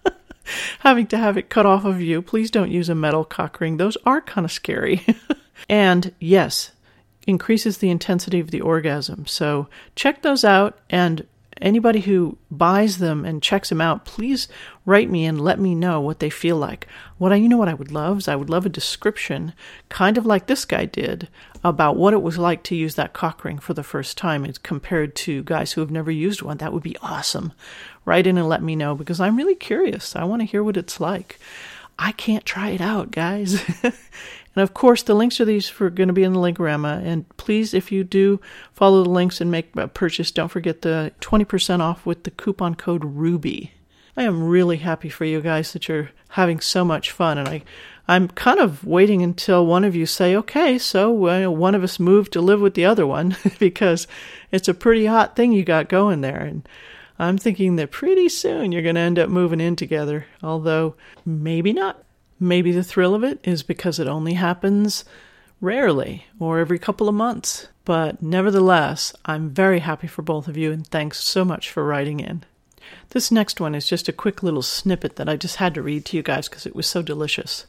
having to have it cut off of you. Please don't use a metal cock ring. Those are kind of scary. And yes, increases the intensity of the orgasm. So check those out, and anybody who buys them and checks them out, please write me and let me know what they feel like. What I, you know what I would love is I would love a description, kind of like this guy did, about what it was like to use that cock ring for the first time as compared to guys who have never used one. That would be awesome. Write in and let me know, because I'm really curious. I want to hear what it's like. I can't try it out, guys. And of course, the links to these are going to be in the Linkorama. And please, if you do follow the links and make a purchase, don't forget the twenty percent off with the coupon code RUBY. I am really happy for you guys that you're having so much fun. And I, I'm kind of waiting until one of you say, okay, so uh, one of us moved to live with the other one, because it's a pretty hot thing you got going there. And I'm thinking that pretty soon you're going to end up moving in together, although maybe not. Maybe the thrill of it is because it only happens rarely or every couple of months. But nevertheless, I'm very happy for both of you, and thanks so much for writing in. This next one is just a quick little snippet that I just had to read to you guys because it was so delicious.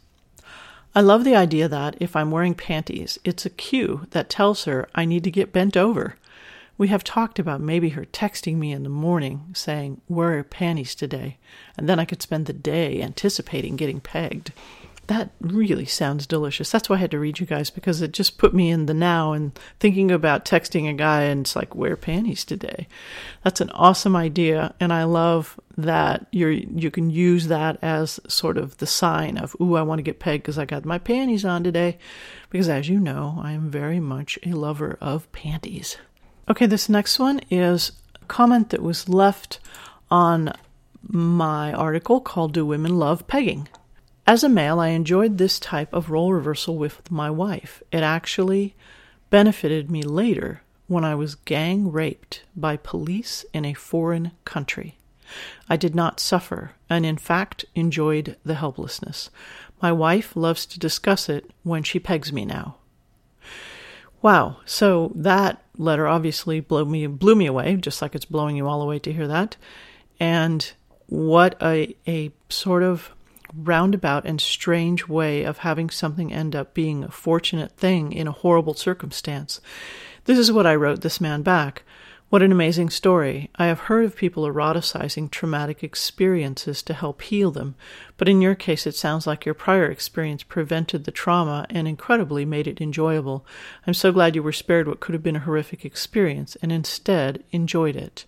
I love the idea that if I'm wearing panties, it's a cue that tells her I need to get bent over. We have talked about maybe her texting me in the morning saying, wear your panties today, and then I could spend the day anticipating getting pegged. That really sounds delicious. That's why I had to read you guys, because it just put me in the now and thinking about texting a guy and it's like, wear panties today. That's an awesome idea, and I love that you're you can use that as sort of the sign of, ooh, I want to get pegged because I got my panties on today, because as you know, I am very much a lover of panties. Okay, this next one is a comment that was left on my article called Do Women Love Pegging? As a male, I enjoyed this type of role reversal with my wife. It actually benefited me later when I was gang raped by police in a foreign country. I did not suffer and in fact enjoyed the helplessness. My wife loves to discuss it when she pegs me now. Wow, so that letter obviously blew me blew me away, just like it's blowing you all away to hear that. And what a a sort of roundabout and strange way of having something end up being a fortunate thing in a horrible circumstance. This is what I wrote this man back. What an amazing story. I have heard of people eroticizing traumatic experiences to help heal them, but in your case it sounds like your prior experience prevented the trauma and incredibly made it enjoyable. I'm so glad you were spared what could have been a horrific experience and instead enjoyed it.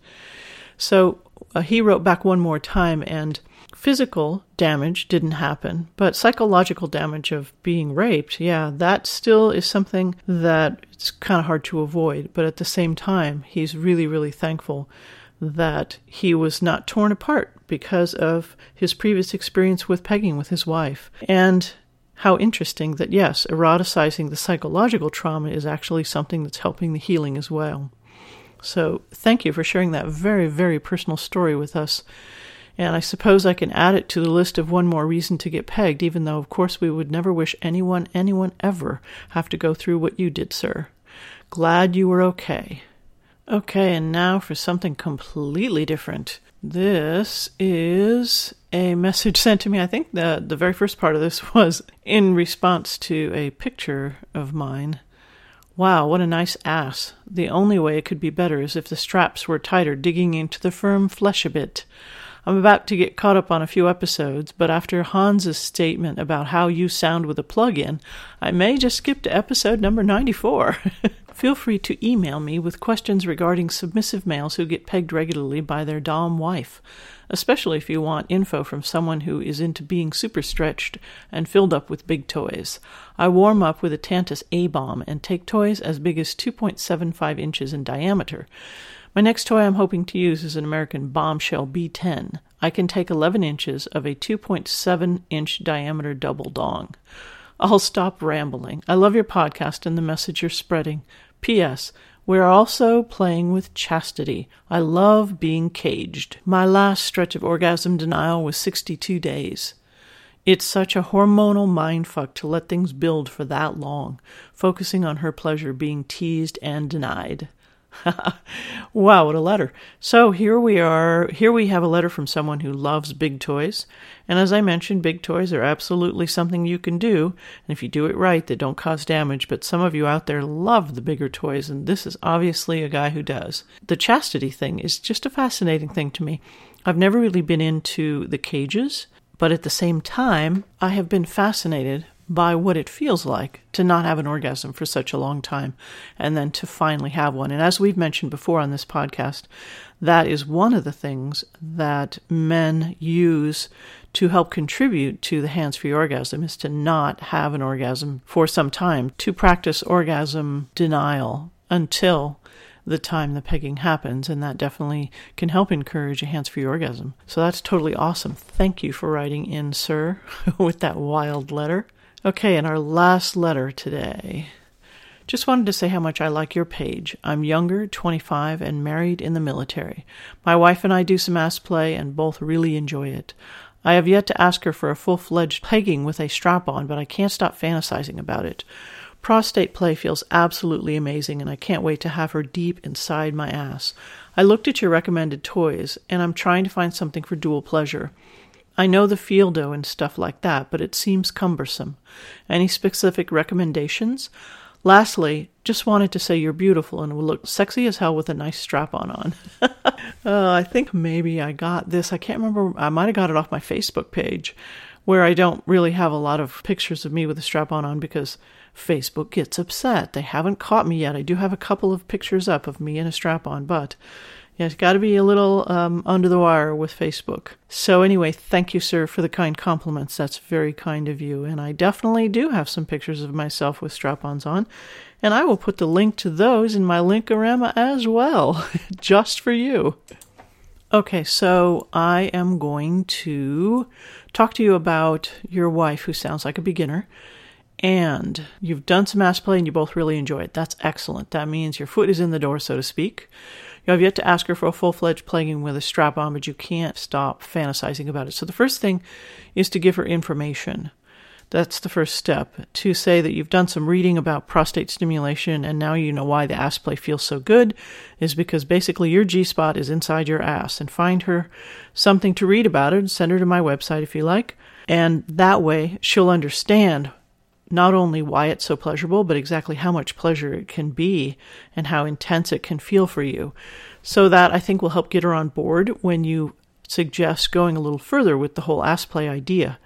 So uh, he wrote back one more time, and physical damage didn't happen, but psychological damage of being raped, yeah, that still is something that it's kind of hard to avoid. But at the same time, he's really, really thankful that he was not torn apart because of his previous experience with pegging with his wife. And how interesting that, yes, eroticizing the psychological trauma is actually something that's helping the healing as well. So thank you for sharing that very, very personal story with us. And I suppose I can add it to the list of one more reason to get pegged, even though, of course, we would never wish anyone, anyone ever have to go through what you did, sir. Glad you were okay. Okay, and now for something completely different. This is a message sent to me. I think the, the very first part of this was in response to a picture of mine. Wow, what a nice ass. The only way it could be better is if the straps were tighter, digging into the firm flesh a bit. I'm about to get caught up on a few episodes, but after Hans's statement about how you sound with a plug-in, I may just skip to episode number ninety-four. Feel free to email me with questions regarding submissive males who get pegged regularly by their dom wife, especially if you want info from someone who is into being super stretched and filled up with big toys. I warm up with a Tantus A-bomb and take toys as big as two point seven five inches in diameter. My next toy I'm hoping to use is an American Bombshell B ten. I can take eleven inches of a two point seven inch diameter double dong. I'll stop rambling. I love your podcast and the message you're spreading. P S. We're also playing with chastity. I love being caged. My last stretch of orgasm denial was sixty-two days. It's such a hormonal mindfuck to let things build for that long, focusing on her pleasure being teased and denied. Wow, what a letter. So here we are. Here we have a letter from someone who loves big toys. And as I mentioned, big toys are absolutely something you can do. And if you do it right, they don't cause damage. But some of you out there love the bigger toys, and this is obviously a guy who does. The chastity thing is just a fascinating thing to me. I've never really been into the cages, but at the same time, I have been fascinated by what it feels like to not have an orgasm for such a long time and then to finally have one. And as we've mentioned before on this podcast, that is one of the things that men use to help contribute to the hands-free orgasm, is to not have an orgasm for some time, to practice orgasm denial until the time the pegging happens, and that definitely can help encourage a hands-free orgasm. So that's totally awesome. Thank you for writing in, sir, with that wild letter. Okay, and our last letter today. Just wanted to say how much I like your page. I'm younger, twenty-five, and married in the military. My wife and I do some ass play and both really enjoy it. I have yet to ask her for a full-fledged pegging with a strap-on, but I can't stop fantasizing about it. Prostate play feels absolutely amazing, and I can't wait to have her deep inside my ass. I looked at your recommended toys, and I'm trying to find something for dual pleasure. I know the Fieldo and stuff like that, but it seems cumbersome. Any specific recommendations? Lastly, just wanted to say you're beautiful and will look sexy as hell with a nice strap-on on. uh, I think maybe I got this. I can't remember. I might have got it off my Facebook page, where I don't really have a lot of pictures of me with a strap-on on because Facebook gets upset. They haven't caught me yet. I do have a couple of pictures up of me in a strap-on, but yeah, it's got to be a little um, under the wire with Facebook. So anyway, thank you, sir, for the kind compliments. That's very kind of you. And I definitely do have some pictures of myself with strap-ons on. And I will put the link to those in my Linkorama as well, just for you. Okay, so I am going to talk to you about your wife, who sounds like a beginner. And you've done some ass play and you both really enjoy it. That's excellent. That means your foot is in the door, so to speak. You have yet to ask her for a full-fledged pegging with a strap-on, but you can't stop fantasizing about it. So the first thing is to give her information. That's the first step. To say that you've done some reading about prostate stimulation and now you know why the ass play feels so good is because basically your G-spot is inside your ass. And find her something to read about it and send her to my website if you like. And that way she'll understand not only why it's so pleasurable, but exactly how much pleasure it can be and how intense it can feel for you. So that, I think, will help get her on board when you suggest going a little further with the whole ass play idea.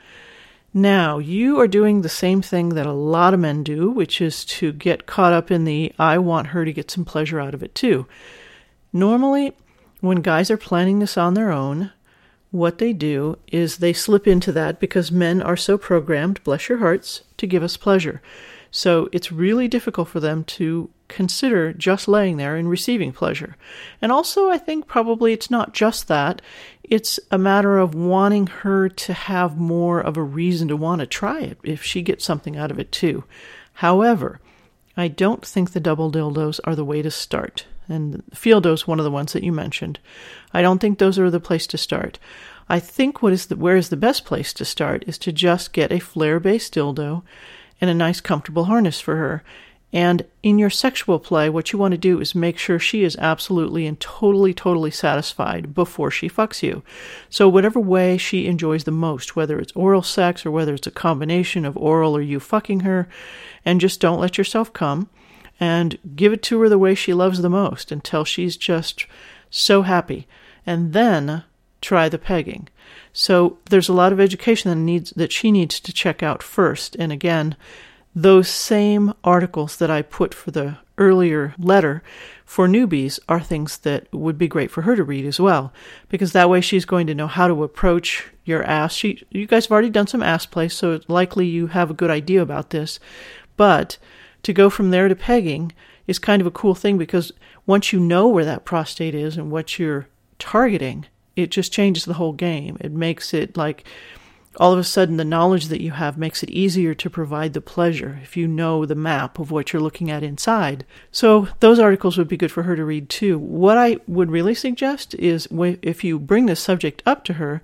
Now, you are doing the same thing that a lot of men do, which is to get caught up in the, I want her to get some pleasure out of it too. Normally, when guys are planning this on their own, what they do is they slip into that because men are so programmed, bless your hearts, to give us pleasure. So it's really difficult for them to consider just laying there and receiving pleasure. And also, I think probably it's not just that. It's a matter of wanting her to have more of a reason to want to try it if she gets something out of it too. However, I don't think the double dildos are the way to start. And Fieldo is one of the ones that you mentioned. I don't think those are the place to start. I think what is the, where is the best place to start is to just get a flare-based dildo and a nice comfortable harness for her. And in your sexual play, what you want to do is make sure she is absolutely and totally, totally satisfied before she fucks you. So whatever way she enjoys the most, whether it's oral sex or whether it's a combination of oral or you fucking her, and just don't let yourself come. And give it to her the way she loves the most until she's just so happy. And then try the pegging. So there's a lot of education that needs that she needs to check out first. And again, those same articles that I put for the earlier letter for newbies are things that would be great for her to read as well. Because that way she's going to know how to approach your ass. She, you guys have already done some ass play, so it's likely you have a good idea about this. But to go from there to pegging is kind of a cool thing because once you know where that prostate is and what you're targeting, it just changes the whole game. It makes it like all of a sudden the knowledge that you have makes it easier to provide the pleasure if you know the map of what you're looking at inside. So those articles would be good for her to read too. What I would really suggest is if you bring this subject up to her,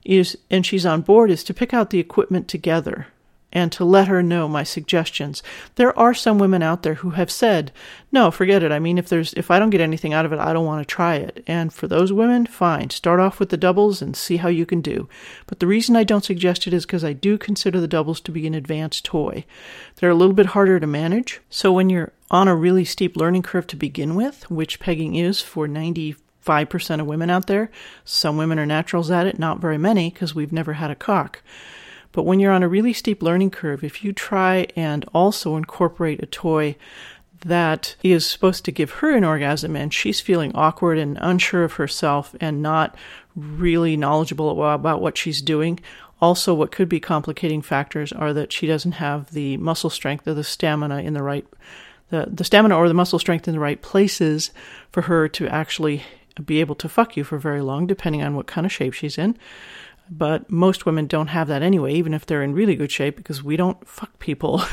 is, and she's on board, is to pick out the equipment together and to let her know my suggestions. There are some women out there who have said, no, forget it. I mean, if there's if I don't get anything out of it, I don't want to try it. And for those women, fine. Start off with the doubles and see how you can do. But the reason I don't suggest it is because I do consider the doubles to be an advanced toy. They're a little bit harder to manage. So when you're on a really steep learning curve to begin with, which pegging is for ninety-five percent of women out there, some women are naturals at it, not very many, because we've never had a cock. But when you're on a really steep learning curve, if you try and also incorporate a toy that is supposed to give her an orgasm and she's feeling awkward and unsure of herself and not really knowledgeable about what she's doing, also what could be complicating factors are that she doesn't have the muscle strength or the stamina in the right, the, the stamina or the muscle strength in the right places for her to actually be able to fuck you for very long, depending on what kind of shape she's in. But most women don't have that anyway, even if they're in really good shape, because we don't fuck people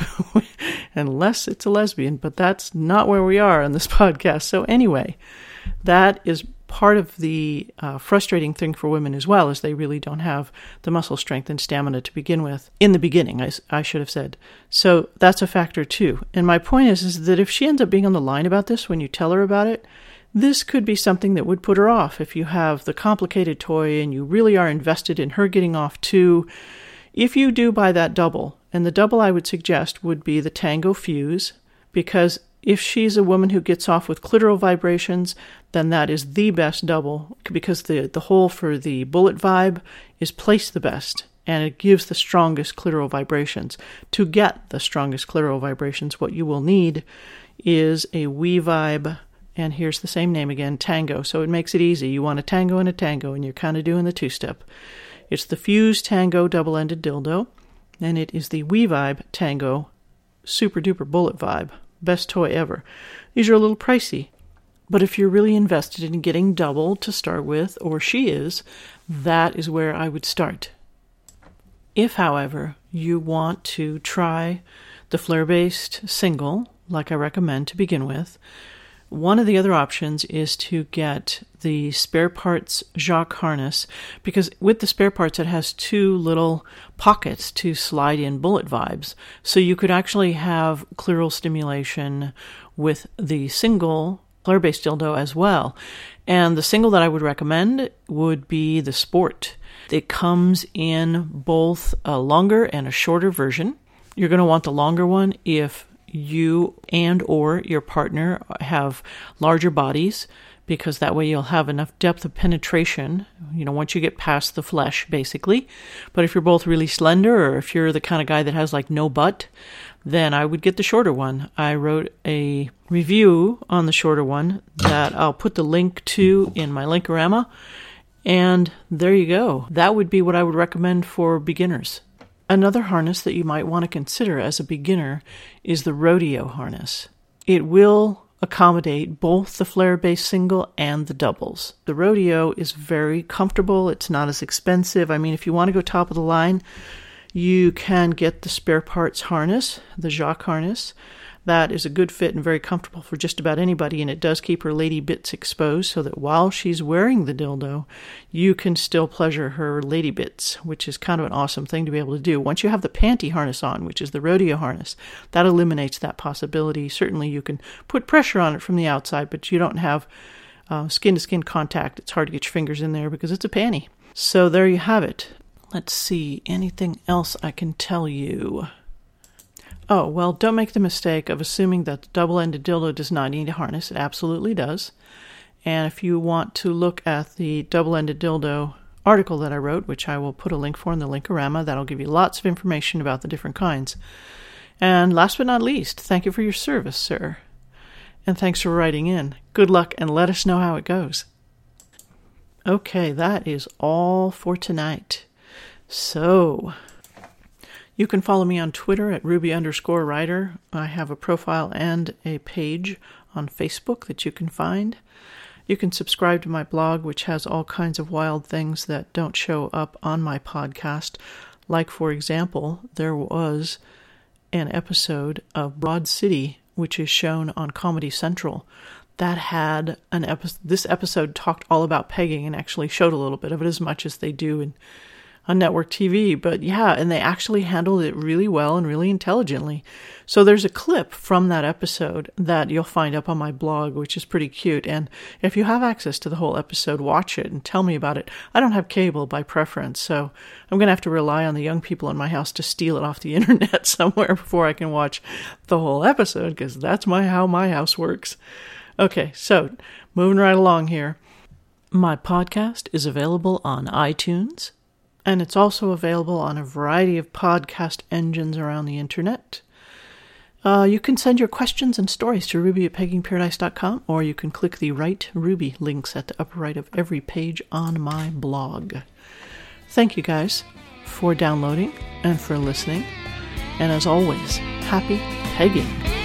unless it's a lesbian. But that's not where we are on this podcast. So anyway, that is part of the uh, frustrating thing for women as well, is they really don't have the muscle strength and stamina to begin with. In the beginning, I, I should have said. So that's a factor too. And my point is, is that if she ends up being on the line about this when you tell her about it, this could be something that would put her off if you have the complicated toy and you really are invested in her getting off too. If you do buy that double, and the double I would suggest would be the Tango Fuse, because if she's a woman who gets off with clitoral vibrations, then that is the best double, because the, the hole for the bullet vibe is placed the best, and it gives the strongest clitoral vibrations. To get the strongest clitoral vibrations, what you will need is a We-Vibe. And here's the same name again, Tango. So it makes it easy. You want a Tango and a Tango, and you're kind of doing the two-step. It's the Fuse Tango double-ended dildo, and it is the We-Vibe Tango super-duper bullet vibe. Best toy ever. These are a little pricey, but if you're really invested in getting double to start with, or she is, that is where I would start. If, however, you want to try the flare-based single, like I recommend to begin with, one of the other options is to get the spare parts Jacques harness, because with the spare parts it has two little pockets to slide in bullet vibes. So you could actually have clitoral stimulation with the single flare-based dildo as well. And the single that I would recommend would be the Sport. It comes in both a longer and a shorter version. You're going to want the longer one if you and or your partner have larger bodies, because that way you'll have enough depth of penetration, you know, once you get past the flesh, basically. But if you're both really slender, or if you're the kind of guy that has like no butt, then I would get the shorter one. I wrote a review on the shorter one that I'll put the link to in my Linkorama, and there you go. That would be what I would recommend for beginners. Another harness that you might want to consider as a beginner is the Rodeo harness. It will accommodate both the flare-based single and the doubles. The Rodeo is very comfortable. It's not as expensive. I mean, if you want to go top of the line, you can get the spare parts harness, the Jacques harness. That is a good fit and very comfortable for just about anybody, and it does keep her lady bits exposed so that while she's wearing the dildo, you can still pleasure her lady bits, which is kind of an awesome thing to be able to do. Once you have the panty harness on, which is the Rodeo harness, that eliminates that possibility. Certainly you can put pressure on it from the outside, but you don't have uh, skin-to-skin contact. It's hard to get your fingers in there because it's a panty. So there you have it. Let's see, anything else I can tell you? Oh, well, don't make the mistake of assuming that the double-ended dildo does not need a harness. It absolutely does. And if you want to look at the double-ended dildo article that I wrote, which I will put a link for in the Linkorama, that'll give you lots of information about the different kinds. And last but not least, thank you for your service, sir. And thanks for writing in. Good luck, and let us know how it goes. Okay, that is all for tonight. So you can follow me on Twitter at Ruby underscore writer. I have a profile and a page on Facebook that you can find. You can subscribe to my blog, which has all kinds of wild things that don't show up on my podcast. Like, for example, there was an episode of Broad City, which is shown on Comedy Central, that had an episode. This episode talked all about pegging and actually showed a little bit of it, as much as they do in on network T V. But yeah, and they actually handled it really well and really intelligently. So there's a clip from that episode that you'll find up on my blog, which is pretty cute. And if you have access to the whole episode, watch it and tell me about it. I don't have cable by preference, so I'm going to have to rely on the young people in my house to steal it off the internet somewhere before I can watch the whole episode, because that's my how my house works. Okay, so moving right along here. My podcast is available on iTunes, and it's also available on a variety of podcast engines around the internet. Uh, you can send your questions and stories to ruby at pegging paradise dot com, or you can click the Write Ruby links at the upper right of every page on my blog. Thank you guys for downloading and for listening. And as always, happy pegging.